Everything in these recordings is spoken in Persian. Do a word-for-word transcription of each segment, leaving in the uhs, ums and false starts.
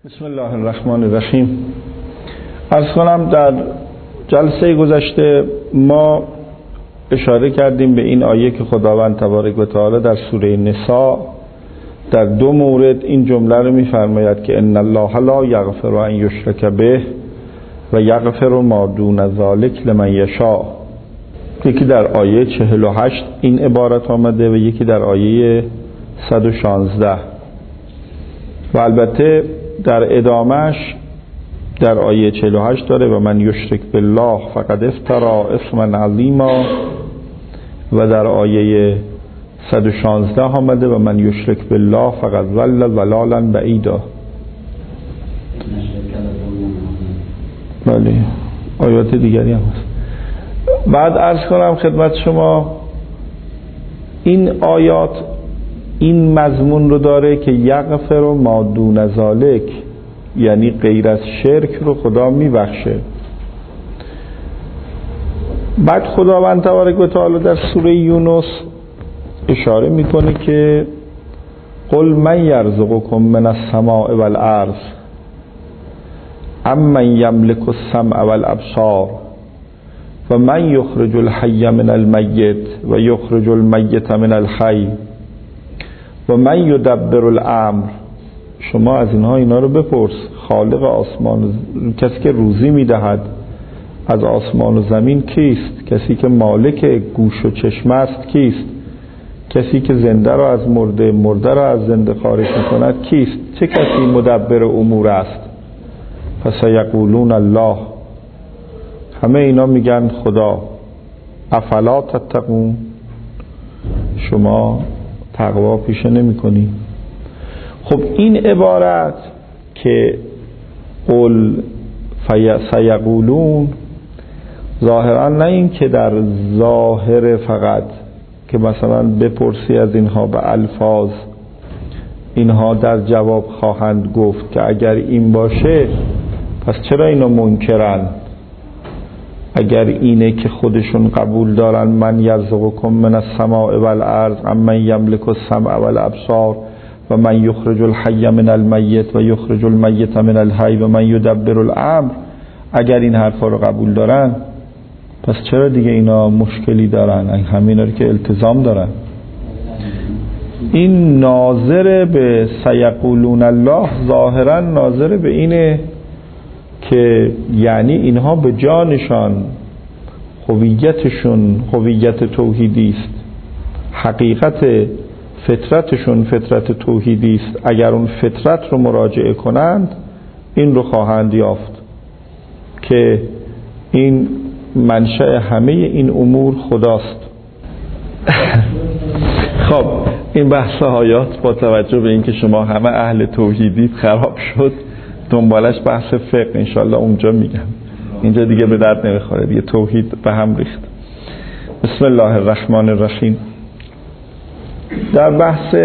بسم الله الرحمن الرحیم. عرض کنم در جلسه گذشته ما اشاره کردیم به این آیه که خداوند تبارک و تعالی در سوره نساء در دو مورد این جمله رو می‌فرماید که ان الله لا یغفر ان یشرک به و یغفر ما دون ذلک لمن یشاء. یکی در آیه چهل و هشت این عبارت آمده و یکی در آیه صد و شانزده و البته در ادامهش در آیه چهل و هشت داره و من یشرک بالله فقد افتری اثما عظیما و در آیه صد و شانزده آمده و من یشرک بالله فقد ضل ضلالا بعیدا. بله آیات دیگری هم هست. بعد عرض کنم خدمت شما این آیات این مضمون رو داره که یغفر ما دون ذلک، یعنی غیر از شرک رو خدا میبخشه. بعد خداوند تبارک و تعالی در سوره یونس اشاره میکنه که قل من یرزقکم من السماء والارض امن یملک السمع والابصار و من یخرج الحی من المیت و یخرج المیت من الحی و من یدبر الامر. شما از اینها اینا رو بپرس. خالق آسمان، کسی که روزی میدهد از آسمان و زمین کیست؟ کسی که مالک گوش و چشم است کیست؟ کسی که زنده را از مرده، مرده را از زنده خارج میکند کیست؟ چه کسی مدبر امور است؟ فسیقولون الله. همه اینا میگن خدا. افلا تتقون، شما تقوا پیشه نمی کنی؟ خب این عبارت که قل سیقولون ظاهرا نه این که در ظاهر فقط که مثلا بپرسی از اینها به الفاظ اینها در جواب خواهند گفت که اگر این باشه پس چرا اینو منکرن؟ اگر اینه که خودشون قبول دارن من یرزقکم من السماء والارض امن یملک السمع والابصار و من یخرج الحی من المیت و یخرج المیت من الحی و من یدبر الامر، اگر این حرفا رو قبول دارن پس چرا دیگه اینا مشکلی دارن؟ همینا رو که التزام دارن. این ناظر به سیقولون الله ظاهرا ناظر به اینه که یعنی اینها به جانشان هویتشون هویت توحیدی است، حقیقت فطرتشون فطرت توحیدی است. اگر اون فطرت رو مراجعه کنند این رو خواهند یافت که این منشأ همه این امور خداست. خب این بحث آیات با توجه به اینکه شما همه اهل توحیدید خراب شد، دنبالش بحث فقه انشالله اونجا میگم، اینجا دیگه به درد نمیخوره دیگه، توحید به هم ریخت. بسم الله الرحمن الرحیم. در بحث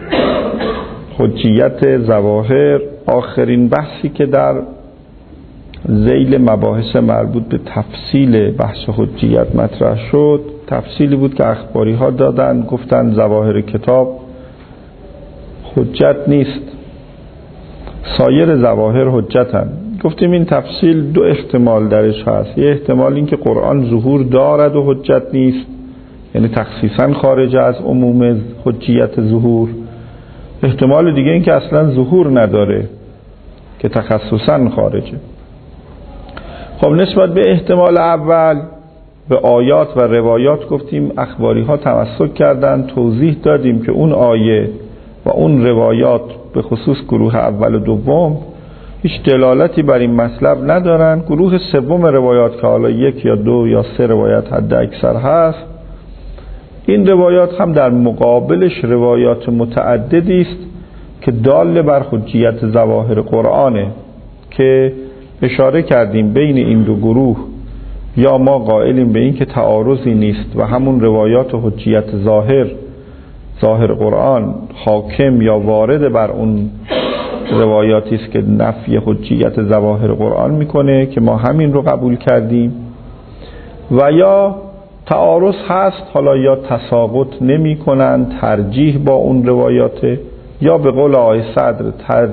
حجیت ظواهر آخرین بحثی که در ذیل مباحث مربوط به تفصیل بحث حجیت مطرح شد تفصیلی بود که اخباری ها دادن، گفتن ظواهر کتاب حجت نیست، سایر ظواهر حجتن. گفتیم این تفصیل دو احتمال درش هست. یه احتمال این که قرآن ظهور دارد و حجت نیست، یعنی تخصیصا خارج از عموم حجیت ظهور. احتمال دیگه این که اصلا ظهور نداره که تخصصا خارجه. خب نسبت به احتمال اول به آیات و روایات گفتیم اخباری ها تمسک کردن، توضیح دادیم که اون آیه و اون روایات به خصوص گروه اول و دوم هیچ دلالتی بر این مطلب ندارن. گروه سوم روایات که حالا یک یا دو یا سه روایت حد اکثر هست، این روایات هم در مقابلش روایات متعددی است که دال بر حجیت ظواهر قرآنه که اشاره کردیم بین این دو گروه یا ما قائلیم به این که تعارضی نیست و همون روایات و حجیت ظاهر ظاهر قرآن حاکم یا وارد بر اون روایاتی است که نفی حجیت ظواهر قرآن میکنه که ما همین رو قبول کردیم، و یا تعارض هست، حالا یا تساقط نمی کنن ترجیح با اون روایات، یا به قول آقای صدر تر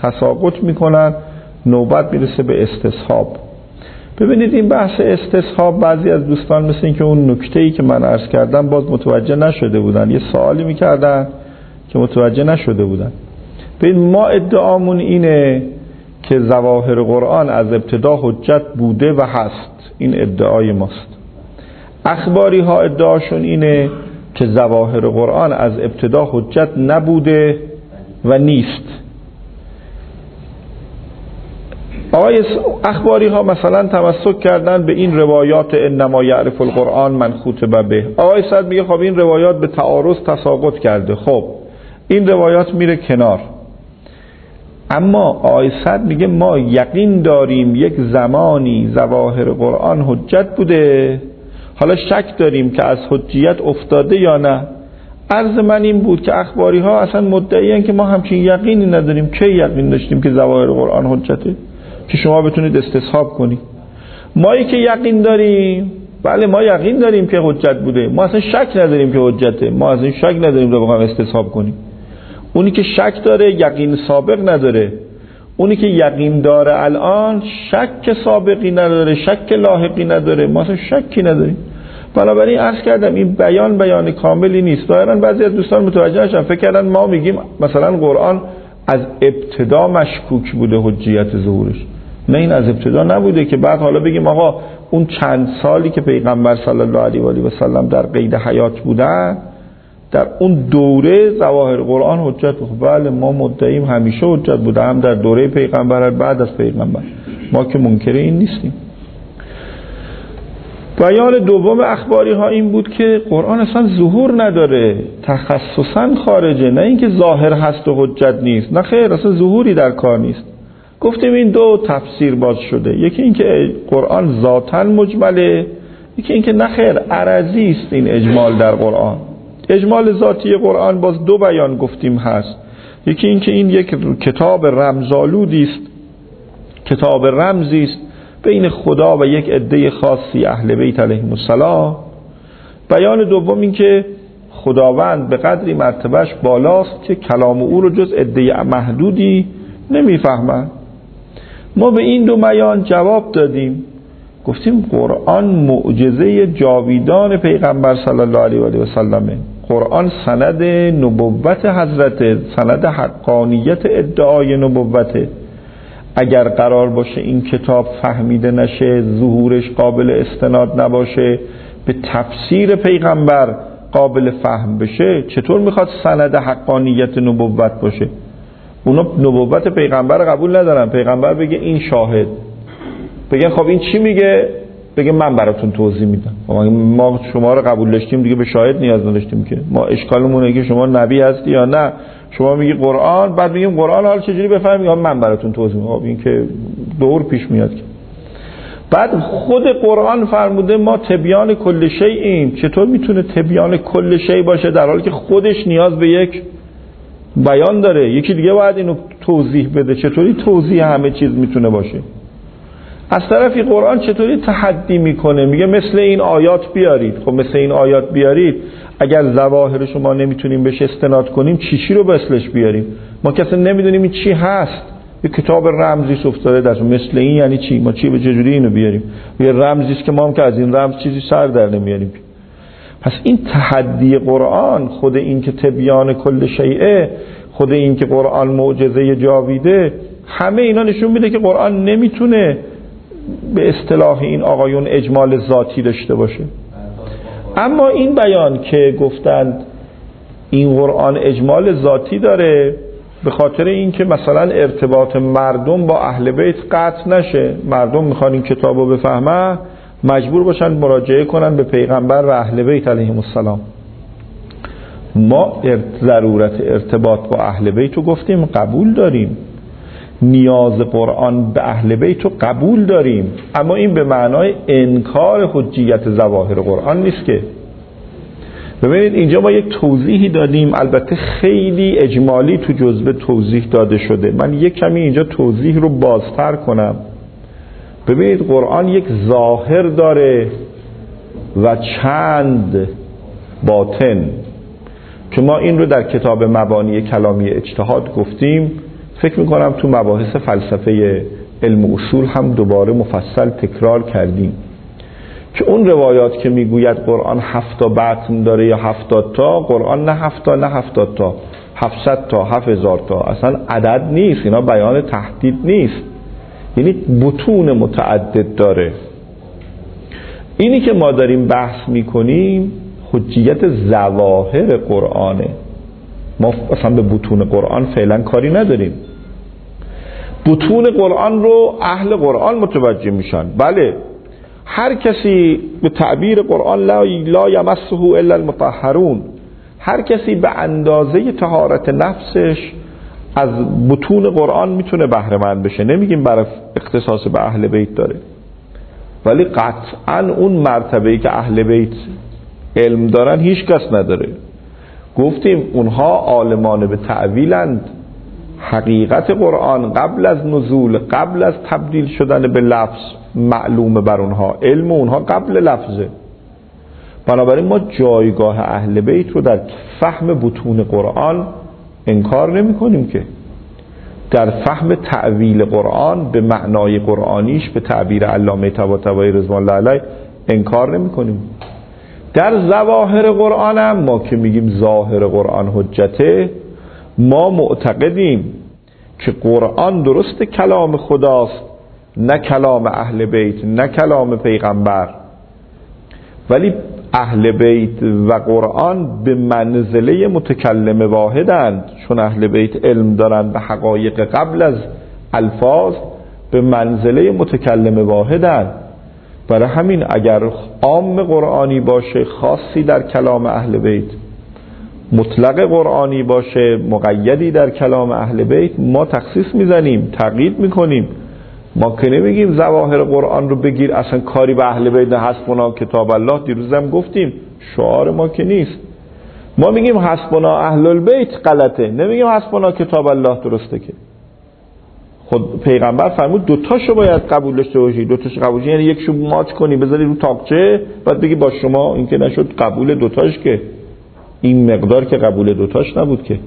تساقط میکنن، نوبت میرسه به استصحاب. ببینید این بحث استصحاب بعضی از دوستان مثل این که اون نکته‌ای که من عرض کردم باز متوجه نشده بودن، یه سوالی میکردن که متوجه نشده بودن. ببین ما ادعامون اینه که ظواهر قرآن از ابتدا حجت بوده و هست، این ادعای ماست. اخباری ها ادعاشون اینه که ظواهر قرآن از ابتدا حجت نبوده و نیست. آقای اخباری ها مثلا تمسک کردن به این روایات انما یعرف القرآن من خطب به. آقای صد میگه خب این روایات به تعارض تساقط کرده، خب این روایات میره کنار. اما آقای صد میگه ما یقین داریم یک زمانی ظواهر قرآن حجت بوده، حالا شک داریم که از حجیت افتاده یا نه. عرض من این بود که اخباری ها اصلا مدعیان که ما همچین یقینی نداریم. کی یقین داشتیم که ظواهر قرآن حجته که شما بتونید استصحاب کنید؟ مایی که یقین داریم، بله ما یقین داریم که حجت بوده، ما اصلا شک نداریم که حجته، ما اصلا شک نداریم رو بخوایم استصحاب کنیم. اونی که شک داره یقین سابق نداره، اونی که یقین داره الان شک سابقی نداره، شک لاحقی نداره، ما اصلا شکی نداریم. بنابراین عرض کردم این بیان بیان کاملی نیست. ظاهرا بعضی از دوستان متوجه نشدن، فکر کردن ما میگیم مثلا قرآن از ابتدا مشکوک بوده حجیت ظهورش. نه، این از ابتدا نبوده که بعد حالا بگیم آقا اون چند سالی که پیغمبر صلی الله علیه و آله و سلم در قید حیات بودن، در اون دوره ظواهر قرآن حجت بود. بله ما مدعیم همیشه حجت بوده، هم در دوره پیغمبر بعد از پیغمبر، ما که منکر این نیستیم. بیان دوم اخباری ها این بود که قرآن اصلا ظهور نداره، تخصصا خارجه، نه اینکه ظاهر هست و حجت نیست. نه خیر، اصلا ظهوری در کار نیست. گفتیم این دو تفسیر باز شده، یکی اینکه قرآن ذاتاً مجمله، یکی اینکه نه خیر عرضی است این اجمال در قرآن. اجمال ذاتی قرآن باز دو بیان گفتیم هست. یکی اینکه این یک کتاب رمزآلودی است، کتاب رمزی است بین خدا و یک عده خاصی اهل بیت علیهم السلام. بیان دوم این که خداوند به قدری مرتبهش بالاست که کلام او رو جز عده محدودی نمیفهمن. ما به این دو بیان جواب دادیم، گفتیم قرآن معجزه جاویدان پیغمبر صلی الله علیه و آله و سلمه. قرآن سند نبوت حضرت، سند حقانیت ادعای نبوته. اگر قرار باشه این کتاب فهمیده نشه، ظهورش قابل استناد نباشه، به تفسیر پیغمبر قابل فهم بشه، چطور میخواد سند حقانیت نبوت باشه؟ اونا نبوت پیغمبر قبول ندارن. پیغمبر بگه این شاهد، بگن خب این چی میگه؟ بگه من براتون توضیح میدم. ما شما رو قبول داشتیم دیگه به شاهد نیاز نداشتیم که. ما اشکالمونه که شما نبی هستی یا نه. شما میگی قرآن، بعد میگیم قرآن حالا چجوری بفهمیم؟ من براتون توضیح میدم. خب این که دور پیش میاد که. بعد خود قرآن فرموده ما تبیان کل شیء. چطور میتونه تبیان کل شیء باشه در حالی که خودش نیاز به یک بیان داره؟ یکی دیگه باید اینو توضیح بده. چطوری توضیح همه چیز میتونه باشه؟ از طرفی قرآن چطوری تحدی میکنه، میگه مثل این آیات بیارید. خب مثل این آیات بیارید، اگر ظواهر شما نمیتونیم بهش استناد کنیم چی چی رو مثلش بیاریم؟ ما کسی نمیدونیم این چی هست. یه کتاب رمزی افتاده در مثل این یعنی چی؟ ما چی به چجوری اینو بیاریم؟ یه رمزی است که ما هم که از این رمز چیزی سر در نمیاریم. پس این تحدی قرآن، خود این که تبیان کل شیء، خود این که قرآن معجزه جاویده، همه اینا نشون میده که قرآن نمیتونه به اصطلاح این آقایون اجمال ذاتی داشته باشه. اما این بیان که گفتند این قرآن اجمال ذاتی داره به خاطر این که مثلا ارتباط مردم با اهل بیت قطع نشه، مردم میخوان این کتاب رو بفهمن مجبور باشن مراجعه کنن به پیغمبر و اهل بیت علیهم السلام. ما ضرورت ارتباط با اهل بیت رو گفتیم قبول داریم، نیاز قرآن به اهل بیت رو قبول داریم، اما این به معنای انکار حجیت ظواهر قرآن نیست که. ببینید اینجا ما یک توضیحی دادیم، البته خیلی اجمالی تو جزوه توضیح داده شده. من یک کمی اینجا توضیح رو بازتر کنم. ببینید قرآن یک ظاهر داره و چند باطن که ما این رو در کتاب مبانی کلامی اجتهاد گفتیم. فکر میکنم تو مباحث فلسفه علم اصول هم دوباره مفصل تکرار کردیم که اون روایات که میگوید قرآن هفتا بطن داره یا هفتاد تا، قرآن نه هفتا نه هفتاد تا، هفتصد تا، هفت هزار تا، اصلا عدد نیست، اینا بیان تحدید نیست، یعنی بطون متعدد داره. اینی که ما داریم بحث میکنیم حجیت ظواهر قرآنه، ما اصلا به بطون قرآن فعلا کاری نداریم. بطون قرآن رو اهل قرآن متوجه میشن. بله هر کسی به تعبیر قرآن لا, لا یمسه الا المطهرون، هر کسی به اندازه طهارت نفسش از بطون قرآن میتونه بهره مند بشه، نمیگیم برای اختصاص به اهل بیت داره، ولی قطعا اون مرتبه‌ای که اهل بیت علم دارن هیچ کس نداره. گفتیم اونها عالمان به تأویلند، حقیقت قرآن قبل از نزول، قبل از تبدیل شدن به لفظ معلومه بر اونها، علم اونها قبل لفظه. بنابراین ما جایگاه اهل بیت رو در فهم بطون قرآن انکار نمی کنیم، که در فهم تأویل قرآن به معنای قرآنیش به تعبیر علامه طباطبایی رضوان الله علیه انکار نمی کنیم. در ظواهر قرآن هم ما که میگیم ظاهر قرآن حجته، ما معتقدیم که قرآن درست کلام خداست، نه کلام اهل بیت، نه کلام پیغمبر، ولی اهل بیت و قرآن به منزله متکلم واحدند، چون اهل بیت علم دارند به حقایق قبل از الفاظ، به منزله متکلم واحدند. برای همین اگر عام قرآنی باشه خاصی در کلام اهل بیت، مطلق قرآنی باشه مقیدی در کلام اهل بیت، ما تخصیص میزنیم، تقیید میکنیم. ما که نمیگیم ظواهر قرآن رو بگیر اصلا کاری به اهل بیت نه، حسبنا کتاب الله، دیروزم گفتیم شعار ما که نیست. ما میگیم حسبنا اهل البیت غلطه، نمیگیم حسبنا کتاب الله درسته. که خود پیغمبر فرمود دوتاشو باید قبول داشته باشی. دوتاش قبول یعنی یکشو ماچ کنی بذاری رو تاقچه بعد بگی با شما، این که نشد قبول دوتاش، که این مقدار که قبول دوتاش نبود. که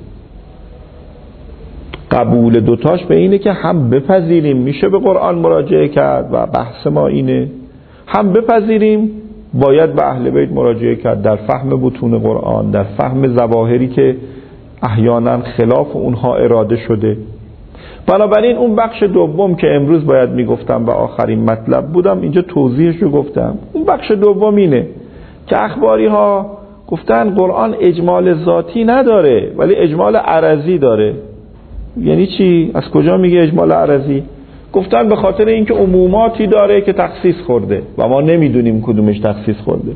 قبول دوتاش به اینه که هم بپذیریم میشه به قرآن مراجعه کرد و بحث ما اینه، هم بپذیریم باید به اهل بیت مراجعه کرد در فهم بطون قرآن، در فهم ظواهری که احیانا خلاف اونها اراده شده. بنابراین اون بخش دوم که امروز باید میگفتم و آخرین مطلب بودم اینجا توضیحش رو گفتم. اون بخش دوم اینه که اخباری ها گفتن قرآن اجمال ذاتی نداره ولی اجمال عرضی داره. یعنی چی؟ از کجا میگه اجمال عرضی؟ گفتن به خاطر اینکه عموماتی داره که تخصیص خورده و ما نمیدونیم کدومش تخصیص خورده،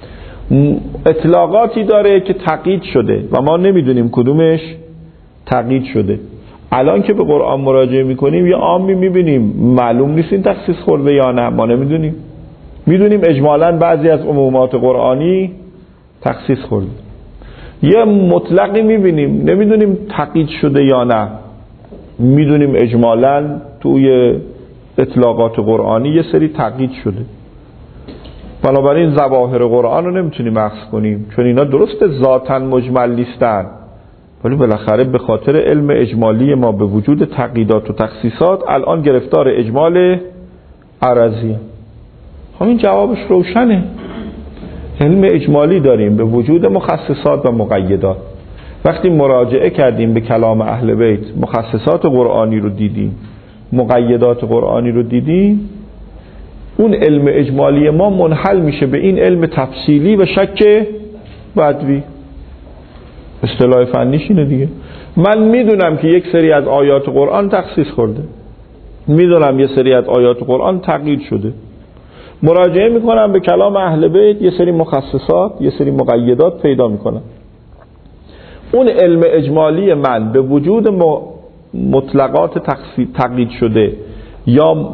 اطلاقاتی داره که تقیید شده و ما نمیدونیم کدومش تقیید شده. الان که به قرآن مراجعه میکنیم یه عامی میبینیم معلوم نیست این تخصیص خورده یا نه، ما نمیدونیم. میدونیم اجمالاً بعضی از عمومات قرآنی تخصیص خورده. یه مطلقی میبینیم نمیدونیم تقیید شده یا نه، میدونیم اجمالاً توی اطلاقات قرآنی یه سری تقیید شده. بنابراین ظواهر قرآن رو نمیتونیم اخذ کنیم، چون اینا درست ذاتاً مجمل نیستن، ولی بالاخره به خاطر علم اجمالی ما به وجود تقییدات و تخصیصات الان گرفتار اجمال عرضی. همین جوابش روشنه. علم اجمالی داریم به وجود مخصصات و مقیدات. وقتی مراجعه کردیم به کلام اهل بیت، مخصصات قرآنی رو دیدیم، مقیدات قرآنی رو دیدیم، اون علم اجمالی ما منحل میشه به این علم تفصیلی و شک بدوی. اصطلاح فنیش اینه دیگه. من میدونم که یک سری از آیات قرآن تخصیص خورده، میدونم یه سری از آیات قرآن تقیید شده، مراجعه میکنم به کلام اهل بیت، یه سری مخصصات یه سری مقیدات پیدا میکنم. اون علم اجمالی من به وجود مطلقات تقیید شده یا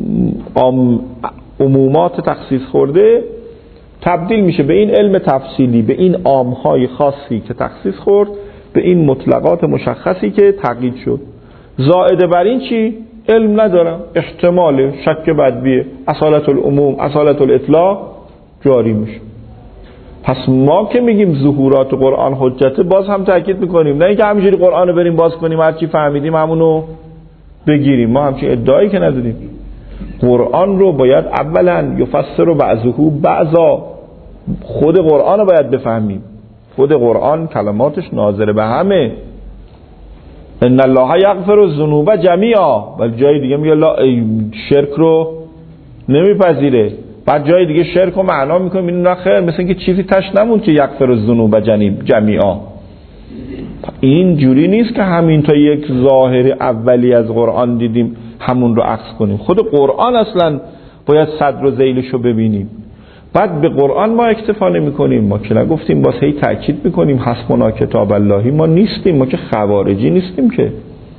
عمومات تخصیص خورده تبدیل میشه به این علم تفصیلی، به این عامهای خاصی که تخصیص خورد، به این مطلقات مشخصی که تقیید شد. زائد بر این چی؟ علم ندارم، احتمال شک بدبیه، اصالت العموم اصالت الاطلاق جاری میشه. پس ما که میگیم ظهورات قرآن حجته باز هم تاکید میکنیم، نه اینکه همینجوری قرآن رو بریم باز کنیم هرچی فهمیدیم همونو بگیریم. ما همچین ادعایی که نداریم. قرآن رو باید اولا یفسر بعضه بعضا، خود قرآن رو باید بفهمیم. خود قرآن کلماتش ناظر به همه. ان الله یغفر الذنوب جمیعا، ولی جای دیگه میگه لا شرک رو نمیپذیره. بعد جای دیگه شرک رو معنا میکنه این نه خیر، مثل اینکه چیزی تش نمون که یغفر الذنوب جمیعا. این جوری نیست که همین تا یک ظاهر اولی از قرآن دیدیم همون رو عکس کنیم. خود قرآن اصلا باید صدر و ذیلش رو ببینیم. بعد به قرآن ما اکتفا نمی کنیم. ما که نگفتیم باز هی تأکید میکنیم حسبنا کتاب اللهی. ما نیستیم، ما که خوارجی نیستیم که.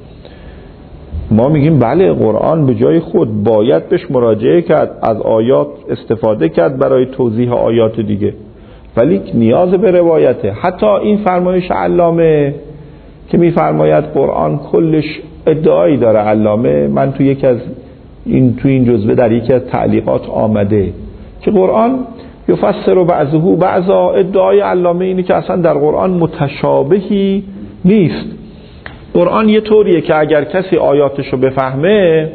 ما میگیم بله قرآن به جای خود باید بهش مراجعه کرد، از آیات استفاده کرد برای توضیح آیات دیگه، ولی نیاز به روایته. حتی این فرمایش علامه که میفرماید قرآن کلش ادعایی داره، علامه من تو یک از این تو این جزوه در یکی از تعلیقات آمده که قرآن یفسر بعضه بعضا. ادعای علامه اینه که اصلا در قرآن متشابهی نیست. قرآن یه طوریه که اگر کسی آیاتشو بفهمه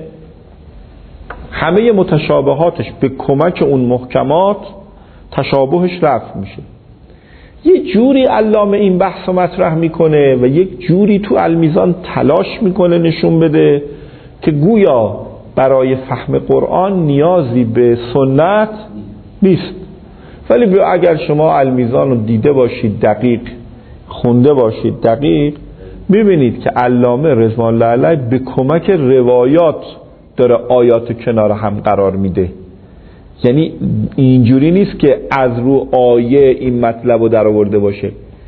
همه متشابهاتش به کمک اون محکمات تشابهش رفع میشه. یه جوری علامه این بحث رو مطرح میکنه و یک جوری تو المیزان تلاش میکنه نشون بده که گویا برای فهم قرآن نیازی به سنت نیست. ولی اگر شما المیزان رو دیده باشید، دقیق خونده باشید، دقیق میبینید که علامه رضوان الله علیه به کمک روایات داره آیات کنار هم قرار میده. یعنی اینجوری نیست که از رو آیه این مطلب رو در آورده باشه.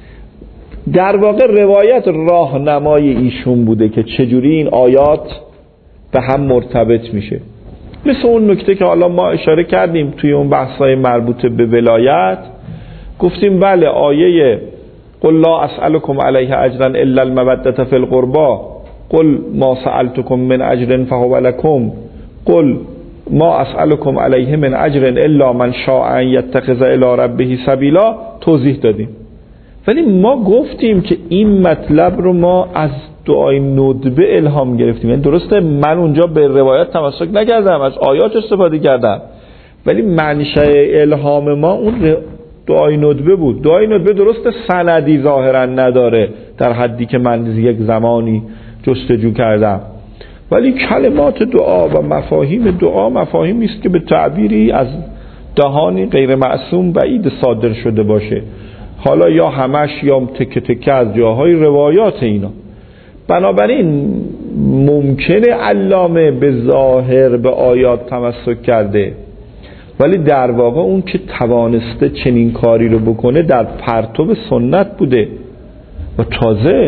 در واقع روایت راهنمای ایشون بوده که چجوری این آیات به هم مرتبط میشه. مثل اون نکته که حالا ما اشاره کردیم توی اون بحث‌های مربوط به ولایت، گفتیم بله آیه قل لا اسألكم علیه اجرا الا المودة فی القربى، قل ما سألتكم من اجر فهو لكم، قل ما اسألكم علیه من اجر الا من شاء ان یتخذ الی ربه سبیلا توضیح دادیم. ولی ما گفتیم که این مطلب رو ما از دعای ندبه الهام گرفتیم. یعنی درسته من اونجا به روایت تمسک نکردم، از آیات استفاده کردم، ولی منشأ الهام ما اون دعای ندبه بود. دعای ندبه درسته سندی ظاهرا نداره در حدی که من یک زمانی جستجو کردم، ولی کلمات دعا و مفاهیم دعا مفاهیمی است که به تعبیری از دهانی غیر معصوم بعید صادر شده باشه، حالا یا همش یا تکه تکه از جاهای روایات اینا. بنابراین ممکنه علامه به ظاهر به آیات تمسک کرده، ولی در واقع اون که توانسته چنین کاری رو بکنه در پرتو سنت بوده. و تازه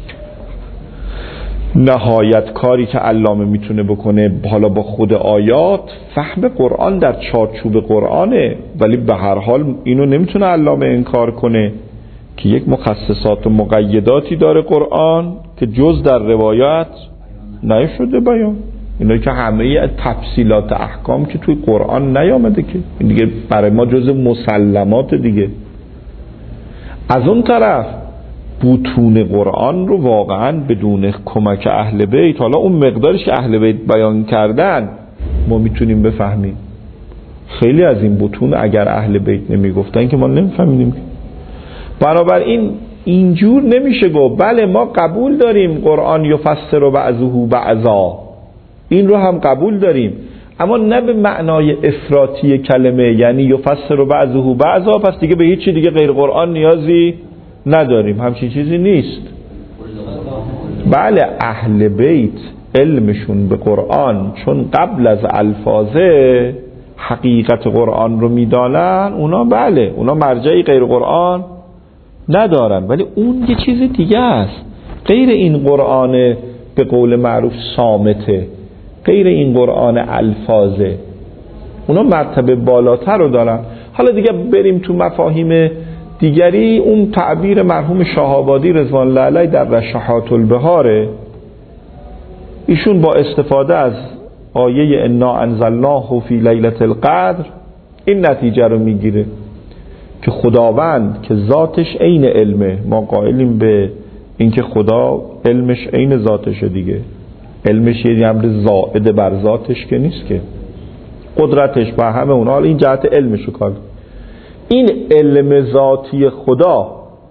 نهایت کاری که علامه میتونه بکنه حالا با خود آیات فهم قرآن در چارچوب قرآنه، ولی به هر حال اینو نمیتونه علامه انکار کنه که یک مخصصات و مقیداتی داره قرآن که جز در روایت نشده بیان. اینایی که همه تفصیلات احکام که توی قرآن نیامده که این دیگه برای ما جز مسلمات دیگه. از اون طرف بطون قرآن رو واقعا بدون کمک اهل بیت، حالا اون مقدارش که اهل بیت بیان کردن ما میتونیم بفهمیم. خیلی از این بطون اگر اهل بیت نمیگفتن که ما نمیفهمیدیم. بنابراین اینجور نمیشه گفت بله ما قبول داریم قرآن یفسر بعضه بعضا، این رو هم قبول داریم، اما نه به معنای افراطی کلمه، یعنی یفسر بعضه بعضا پس دیگه به هیچ چی دیگه غیر قرآن نیازی نداریم. همچین چیزی نیست. بله اهل بیت علمشون به قرآن چون قبل از الفاظه حقیقت قرآن رو میدانن، اونا بله اونا مرجعی غیر قرآن ندارن، ولی اون یه چیز دیگه است. غیر این قرآن به قول معروف صامته، غیر این قرآن الفاظه، اونا مرتبه بالاتر رو دارن. حالا دیگه بریم تو مفاهیم دیگری. اون تعبیر مرحوم شاه‌آبادی رضوان الله علیه در رشحات البهاره، ایشون با استفاده از آیه انا انزلناه فی لیلة القدر این نتیجه رو میگیره که خداوند که ذاتش عین علمه، ما قائلیم به اینکه خدا علمش عین ذاتشه دیگه، علمش یه امر زائد بر ذاتش که نیست که، قدرتش و همه اون، حال این جهت علمشو کار. این علم ذاتی خدا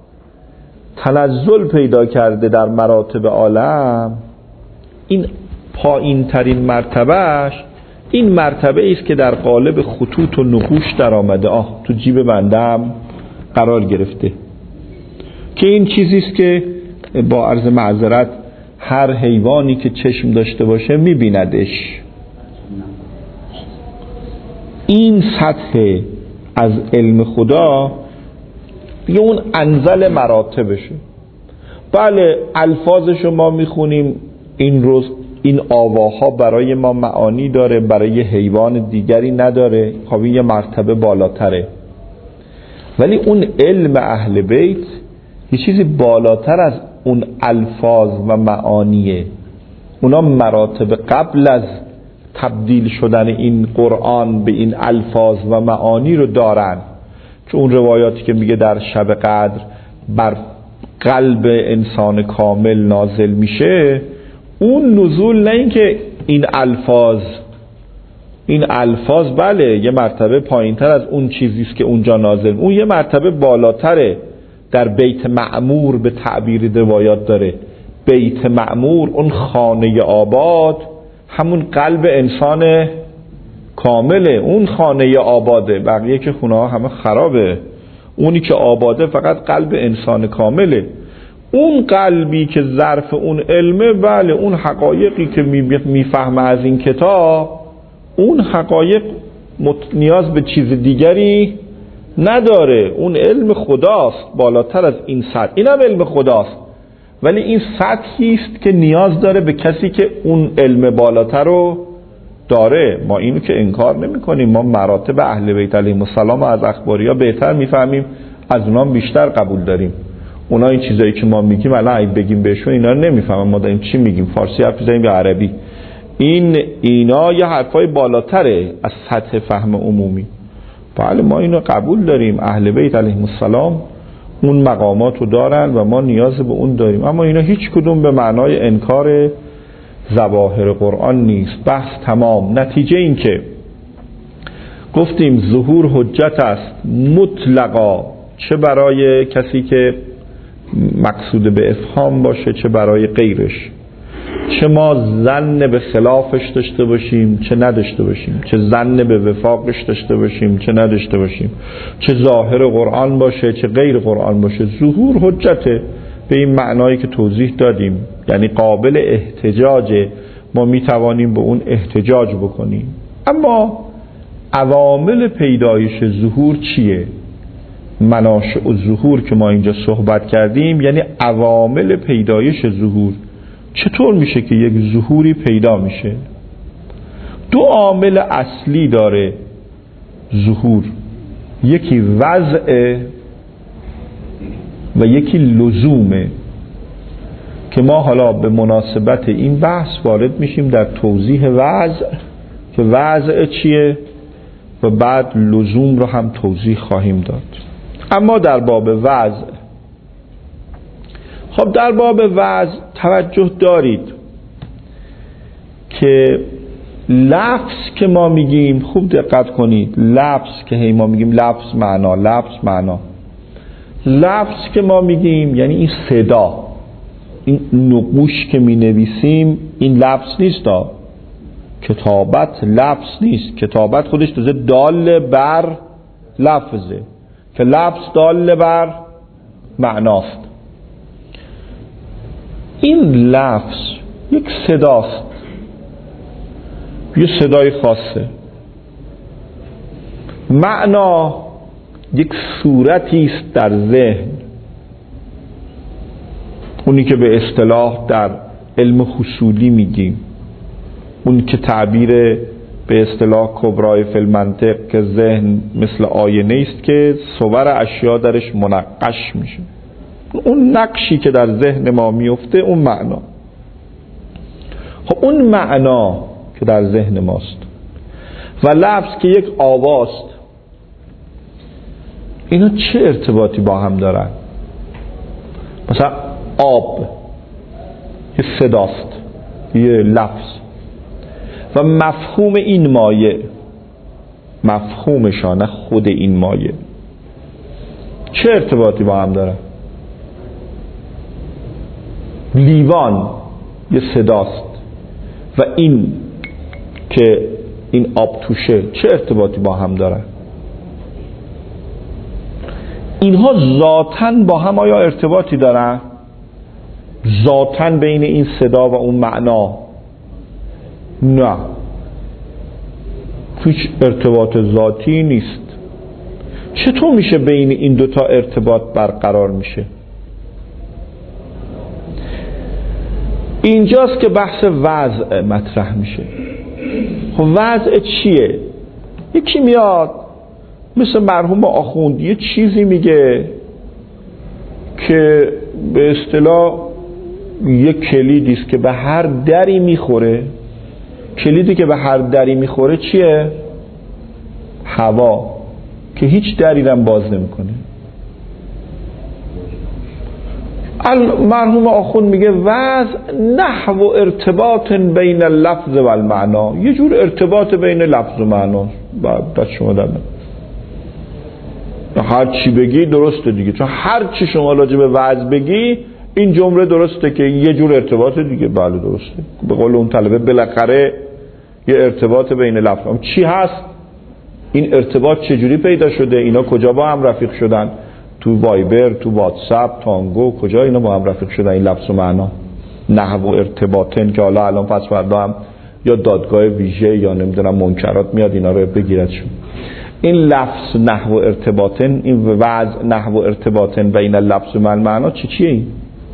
تنزل پیدا کرده در مراتب عالم، این پایین ترین مرتبهش این مرتبه است که در قالب خطوط و نقوش در آمده، آه تو جیب بندم قرار گرفته، که این چیزی است که با عرض معذرت هر حیوانی که چشم داشته باشه میبیندش. این سطح از علم خدا دیگه اون انزل مراتبشه. بله الفاظشو ما میخونیم، این روز این آواها برای ما معانی داره، برای حیوان دیگری نداره، خب این یه مرتبه بالاتره. ولی اون علم اهل بیت یه چیزی بالاتر از اون الفاظ و معانیه. اونا مراتب قبل از تبدیل شدن این قرآن به این الفاظ و معانی رو دارن، چون اون روایاتی که میگه در شب قدر بر قلب انسان کامل نازل میشه، اون نزول نه این که این الفاظ این الفاظ بله یه مرتبه پایین تر از اون چیزیست که اونجا نازل، اون یه مرتبه بالاتره. در بیت معمور به تعبیر روایات داره، بیت معمور اون خانه آباد همون قلب انسان کامله، اون خانه آباده، بقیه که خونه ها همه خرابه، اونی که آباده فقط قلب انسان کامله. اون قلبی که ظرف اون علمه، بله اون حقایقی که میفهمه از این کتاب، اون حقایق نیاز به چیز دیگری نداره، اون علم خداست بالاتر از این سطح، اینم علم خداست، ولی این سطحی است که نیاز داره به کسی که اون علم بالاتر رو داره. ما اینو که انکار نمی کنیم، ما مراتب اهل بیت علیهم السلام از اخباریا بهتر میفهمیم، از اونها بیشتر قبول داریم. اونا این چیزایی که ما میگیم الان اگه بگیم بهشون اینا رو نمیفهمن، ما داریم چی میگیم، فارسی حرف میزنیم یا عربی. این اینا یه حرفای بالاتره از سطح فهم عمومی. بله ما اینو قبول داریم، اهل بیت علیهم السلام اون مقامات رو دارن و ما نیاز به اون داریم، اما اینا هیچ کدوم به معنای انکار ظواهر قرآن نیست. بحث تمام. نتیجه این که گفتیم ظهور حجت است مطلقا، چه برای کسی که مقصود به افهام باشه چه برای غیرش، چه ما ظن به خلافش داشته باشیم چه نداشته باشیم، چه ظن به وفاقش داشته باشیم چه نداشته باشیم، چه ظاهر قرآن باشه چه غیر قرآن باشه، ظهور حجته به این معنایی که توضیح دادیم، یعنی قابل احتجاجه، ما میتوانیم به اون احتجاج بکنیم. اما عوامل پیدایش ظهور چیه؟ مناشع و ظهور که ما اینجا صحبت کردیم، یعنی عوامل پیدایش ظهور. چطور میشه که یک ظهوری پیدا میشه؟ دو عامل اصلی داره ظهور، یکی وضع و یکی لزومه، که ما حالا به مناسبت این بحث وارد میشیم در توضیح وضع که وضع چیه و بعد لزوم رو هم توضیح خواهیم داد. اما در باب وضع، خب در باب وضع توجه دارید که لفظ که ما میگیم، خوب دقت کنید، لفظ که هی ما میگیم لفظ معنا لفظ معنا لفظ که ما میگیم یعنی این صدا، این نقوش که می نویسیم این لفظ نیست ها. کتابت لفظ نیست، کتابت خودش تازه دال بر لفظه، که لفظ دال بر معناست. این لفظ یک صداست، یه صدای خاصه. معنا یک صورتی است در ذهن، اونی که به اصطلاح در علم حصولی میگیم، اونی که تعبیر به اصطلاح کبرای فی المنطق که ذهن مثل آینه است که صور اشیا درش منقش میشه، اون نقشی که در ذهن ما میفته اون معنا. خب اون معنا که در ذهن ماست و لفظ که یک آواست، اینا چه ارتباطی با هم دارن؟ مثلا آب یه صداست، یه لفظ، و مفهوم این مایه، مفهومشان نه خود این مایه، چه ارتباطی با هم دارن؟ لیوان یه صداست و این که این آب توشه چه ارتباطی با هم دارن؟ اینها ذاتاً با هم آیا ارتباطی دارن؟ ذاتاً بین این صدا و اون معنا؟ نه، هیچ ارتباط ذاتی نیست. چطور میشه بین این دوتا ارتباط برقرار میشه؟ اینجاست که بحث وضع مطرح میشه. خب وضع چیه؟ یکی میاد مثل مرحوم آخوند یه چیزی میگه که به اصطلاح یه کلیدی است که به هر دری میخوره. کلیدی که به هر دری میخوره چیه؟ هوا، که هیچ دری هم باز نمیکنه. مرحوم آخوند میگه وضع نحو ارتباط بین اللفظ و المعنا، یه جور ارتباط بین لفظ و معنا. بعد شما دارم هر چی بگی درسته دیگه، چون هر چی شما راجع به وضع بگی این جمله درسته که یه جور ارتباط دیگه. بله درسته، به قول اون طلبه بالاخره یه ارتباط بین لفظ. اما چی هست؟ این ارتباط چجوری پیدا شده؟ اینا کجا با هم رفیق شدن؟ تو وایبر، تو واتساپ، تانگو، کجا اینا با هم رفیق شدن این لفظ و معنا؟ نحو ارتباطن که حالا الان پس فردا هم یا دادگاه ویژه یا نمیدونم منکرات میاد اینا رو بگیردشون. این لفظ نحو ارتباطن، این وضع نحو ارتباطن بین اللفظ و المعنا چی چیه این؟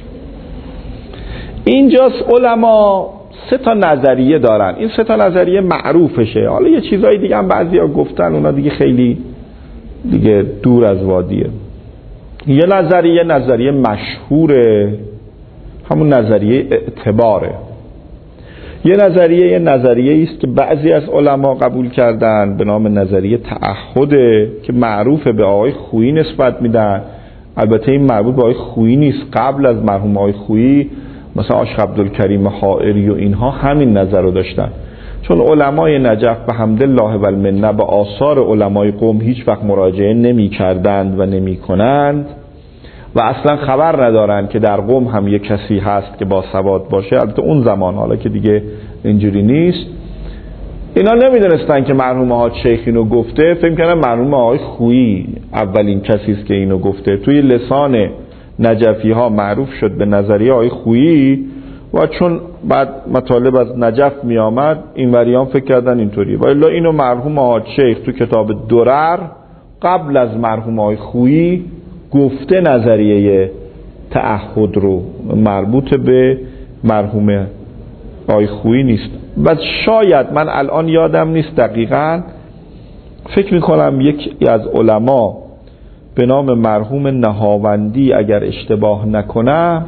اینجاست علما سه تا نظریه دارن. این سه تا نظریه معروفشه. حالا یه چیزای دیگه هم بعضیا گفتن، اونا دیگه خیلی دیگه دور از وادیه. یه نظریه نظریه مشهوره، همون نظریه اعتباره. یه نظریه یه نظریه است که بعضی از علما قبول کردن به نام نظریه تعهده که معروف به آقای خویی نسبت میدن. البته این مربوط به آقای خویی نیست، قبل از مرحوم آقای خویی مثلا عاشق عبدالکریم حائری و اینها همین نظر رو داشتن، چون علمای نجف به حمدالله و المنه به آثار علمای قوم هیچ وقت مراجعه نمی کردند و نمی کنند و اصلا خبر ندارند که در قوم هم یک کسی هست که با سواد باشه. البته اون زمان، حالا که دیگه اینجوری نیست، اینا نمیدونستن که مرحوم حاج شیخ اینو گفته. فکر کردن مرحوم آقای خویی اولین کسی است که اینو گفته. توی لسان نجفی ها معروف شد به نظریه آقای خویی و چون بعد مطالب از نجف می آمد این وریان فکر کردن اینطوریه. و الا اینو مرحوم حاج شیخ تو کتاب درر قبل از مرحوم آقای خویی گفته نظریه تعهد رو، مربوط به مرحوم آقای خویی نیست. و شاید من الان یادم نیست دقیقاً، فکر میکنم یکی از علما به نام مرحوم نهاوندی اگر اشتباه نکنم،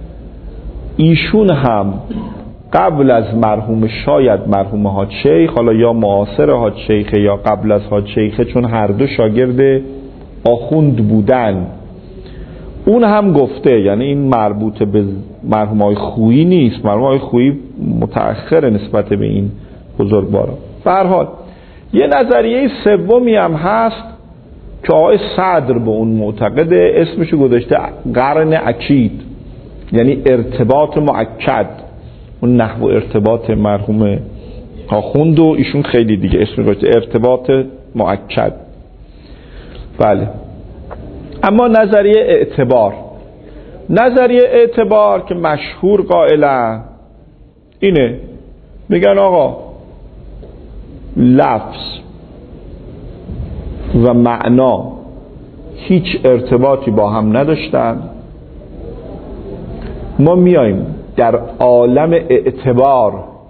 ایشون هم قبل از مرحوم، شاید مرحوم حاج شیخ، حالا یا معاصر حاج شیخ یا قبل از حاج شیخ، چون هر دو شاگرد آخوند بودن، اون هم گفته. یعنی این مربوط به مرحوم آقای خویی نیست، مرحوم آقای خویی متأخر نسبت به این بزرگوارا. به هر حال یه نظریه سومی هم هست که آقای صدر به اون معتقده، اسمشو گذاشته قرن اکید، یعنی ارتباط مؤکد. اون نحو ارتباط مرحوم آخوند و ایشون خیلی دیگه اسم گذاشته ارتباط مؤکد. بله. اما نظریه اعتبار، نظریه اعتبار که مشهور قائلا اینه، میگن آقا لفظ و معنا هیچ ارتباطی با هم نداشتن، ما میایم در عالم اعتبار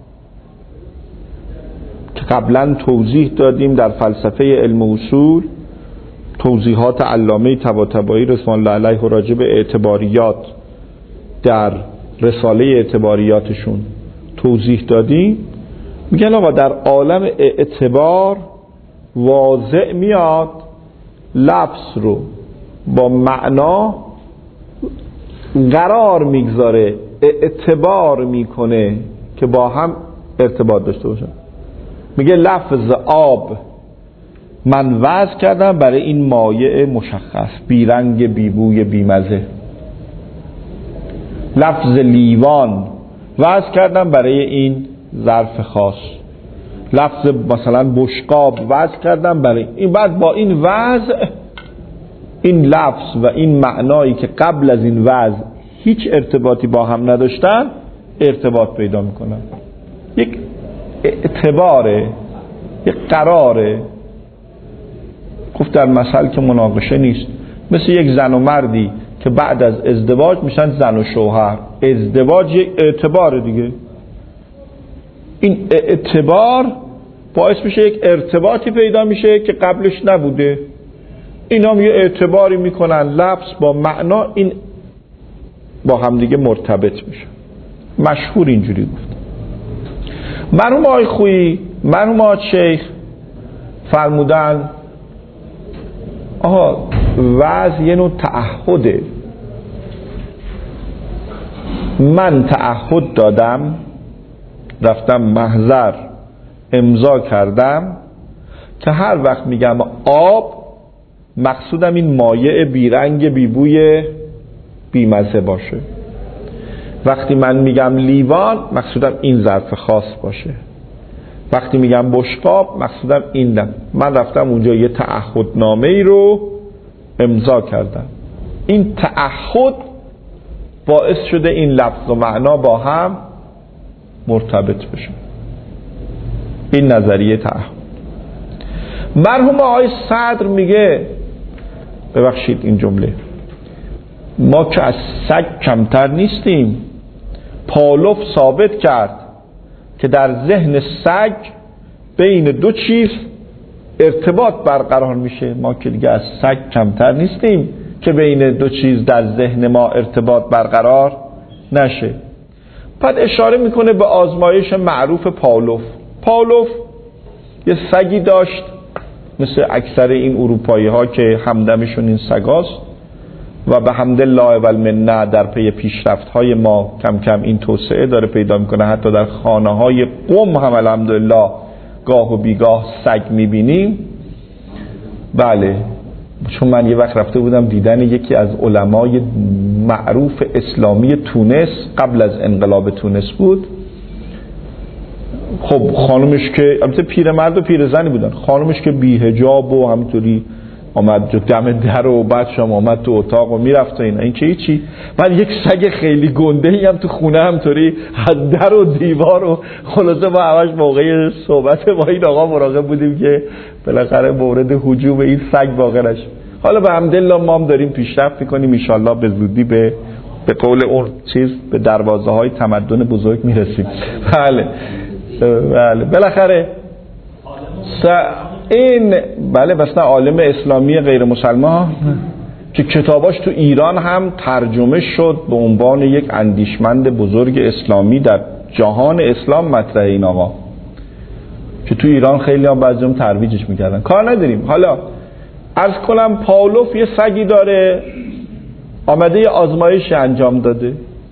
که قبلا توضیح دادیم در فلسفه علم اصول، توضیحات علامه طباطبایی رضوان الله علیه راجع به اعتباریات در رساله اعتباریاتشون توضیح دادیم. میگن آقا در عالم اعتبار واضح میاد لفظ رو با معنا قرار میگذاره، اعتبار میکنه که با هم ارتباط داشته باشن. میگه لفظ آب من وضع کردم برای این مایع مشخص، بیرنگ بیبوی بیمزه. لفظ لیوان وضع کردم برای این ظرف خاص. لفظ مثلا بشقاب وضع کردم برای این. بعد با این وضع، این لفظ و این معنایی که قبل از این وضع هیچ ارتباطی با هم نداشتن ارتباط پیدا میکنن. یک اعتباره، یک قراره. گفت در مثل که مناقشه نیست، مثل یک زن و مردی که بعد از ازدواج میشن زن و شوهر. ازدواج یک اعتباره دیگه. این اعتبار باعث میشه یک ارتباطی پیدا میشه که قبلش نبوده. اینا هم یه اعتباری میکنن، لفظ با معنا این با هم دیگه مرتبط میشه. مشهور اینجوری گفت. مرحوم آقای خویی، مرحوم آقای شیخ فرمودن آها وضع یه نوع تعهده. من تعهد دادم، رفتم محضر امضا کردم که هر وقت میگم آب مقصودم این مایع بیرنگ بیبوی بیمزه باشه. وقتی من میگم لیوان مقصودم این ظرف خاص باشه. وقتی میگم بشقاب مقصودم این دم. من رفتم اونجا یه تعهدنامه ای رو امضا کردم. این تعهد باعث شده این لفظ و معنا با هم مرتبط بشه. این نظریه تعهد. مرحوم آقای صدر میگه، ببخشید این جمله، ما که از سگ کمتر نیستیم. پالوف ثابت کرد که در ذهن سگ بین دو چیز ارتباط برقرار میشه. ما که دیگه از سگ کمتر نیستیم که بین دو چیز در ذهن ما ارتباط برقرار نشه. بعد اشاره میکنه به آزمایش معروف پالوف. پالوف یه سگی داشت مثل اکثر این اروپایی ها که همدمشون این سگاست و به حمدالله و المنه در پی پیشرفت های ما کم کم این توسعه داره پیدا میکنه. حتی در خانه های قم هم الحمدلله گاه و بیگاه سگ میبینیم. بله، چون من یه وقت رفته بودم دیدن یکی از علمای معروف اسلامی تونس، قبل از انقلاب تونس بود. خب خانومش که البته پیرمرد و پیرزنی بودن، خانومش که بی حجاب و همینطوری آمد جو دم در و بعد شام آمد تو اتاق و میرفت و اینا. این که هیچی. بعد یک سگ خیلی گنده‌ای هم تو خونه همطوری از در و دیوار و خلاصه ما همش موقع صحبت با این آقا مراقب بودیم که بالاخره مورد هجوم این سگ واقع نشه. حالا به حمدالله ما هم داریم پیشرفت می‌کنیم، ان شاءالله به زودی به به قول اون چیز به دروازه‌های تمدن بزرگ میرسیم. بله بله بالاخره س... این بله مثلا عالم اسلامی غیر مسلمان که کتاباش تو ایران هم ترجمه شد به عنوان یک اندیشمند بزرگ اسلامی در جهان اسلام مطرح این آقا، که تو ایران خیلی هم بعضیم ترویجش میکردن. کار نداریم. حالا عرض کنم پاولوف یه سگی داره، آمده یه آزمایش انجام داده.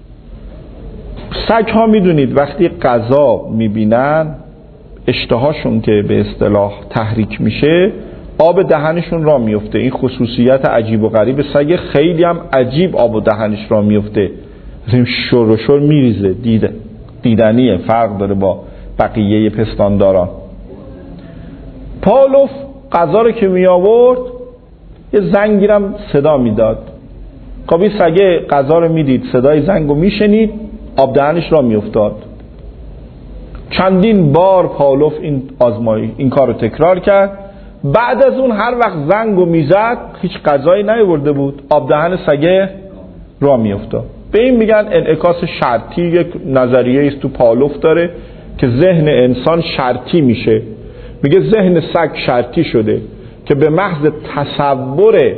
سگ ها میدونید وقتی غذا میبینن اشتهاشون که به اصطلاح تحریک میشه آب دهنشون را میفته. این خصوصیت عجیب و غریب سگ، خیلی هم عجیب آب و دهنش را میفته، شر و شر میریزه، دیده دیدنیه، فرق داره با بقیه پستانداران. پاولوف غذا رو که می آورد یه زنگیرم صدا میداد. خب این سگه غذا رو میدید، صدای زنگ رو میشنید، آب دهنش را میافتاد. چندین بار پاولوف این آزمایی این کار رو تکرار کرد. بعد از اون هر وقت زنگ رو میزد هیچ غذایی نیاورده بود، آب دهن سگه را میافتاد. به این میگن انعکاس شرطی. یک نظریه است تو پاولوف داره که ذهن انسان شرطی میشه. میگه ذهن سگ شرطی شده که به محض تصور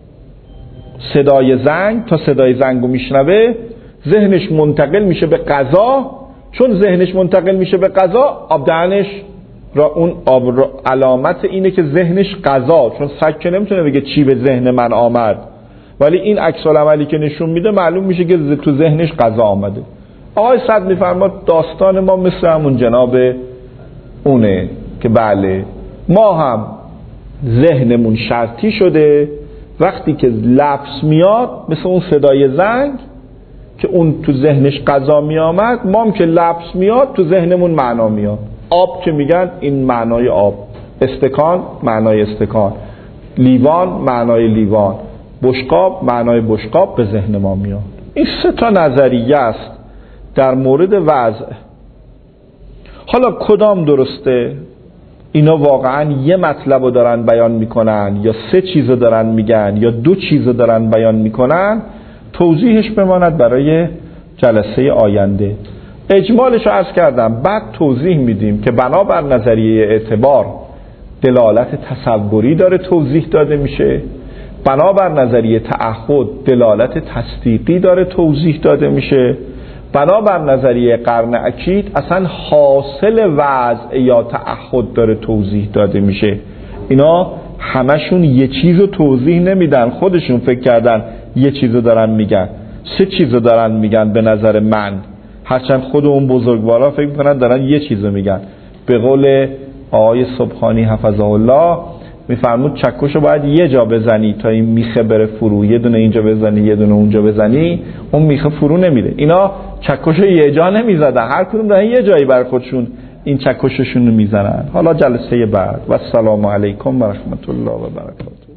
صدای زنگ تا صدای زنگ رو میشنوه ذهنش منتقل میشه به غذا. چون ذهنش منتقل میشه به غذا، آب دهنش را اون آب را علامت اینه که ذهنش غذا. چون سگ که نمیتونه بگه چی به ذهن من آمد، ولی این عکس العملی که نشون میده معلوم میشه که تو ذهنش قضا آمده. آقای صدر میفرماد داستان ما مثل همون جناب اونه که بله ما هم ذهنمون شرطی شده وقتی که لفظ میاد مثل اون صدای زنگ که اون تو ذهنش قضا میامد، ما هم که لفظ میاد تو ذهنمون معنا میاد. آب که میگن این معنای آب، استکان معنای استکان، لیوان معنای لیوان، بشقاب معنای بشقاب به ذهن ما میاد. این سه تا نظریه است در مورد وضع. حالا کدام درسته؟ اینا واقعا یه مطلب رو دارن بیان میکنن یا سه چیز رو دارن میگن یا دو چیز رو دارن بیان میکنن؟ توضیحش بماند برای جلسه آینده. اجمالش رو عرض کردم، بعد توضیح میدیم که بنابر نظریه اعتبار دلالت تصوری داره توضیح داده میشه، بنابر نظریه تعهد دلالت تصدیقی داره توضیح داده میشه، بنابر نظریه قرن اکید اصلا حاصل وضع یا تعهد داره توضیح داده میشه. اینا همشون یه چیز رو توضیح نمیدن، خودشون فکر کردن یه چیز رو دارن میگن، سه چیز رو دارن میگن به نظر من، هرچند خود اون بزرگوارا فکر میکنن دارن یه چیز رو میگن. به قول آقای سبحانی حفظه الله میفرمود چکشو باید یه جا بزنی تا این میخه بره فرو، یه دونه اینجا بزنی یه دونه اونجا بزنی اون میخه فرو نمیره. اینا چکشو یه جا نمیزدن، هر کدوم دارن یه جایی بر خودشون این چکششون رو میزنن. حالا جلسه بعد و السلام علیکم و رحمت الله و برکاته.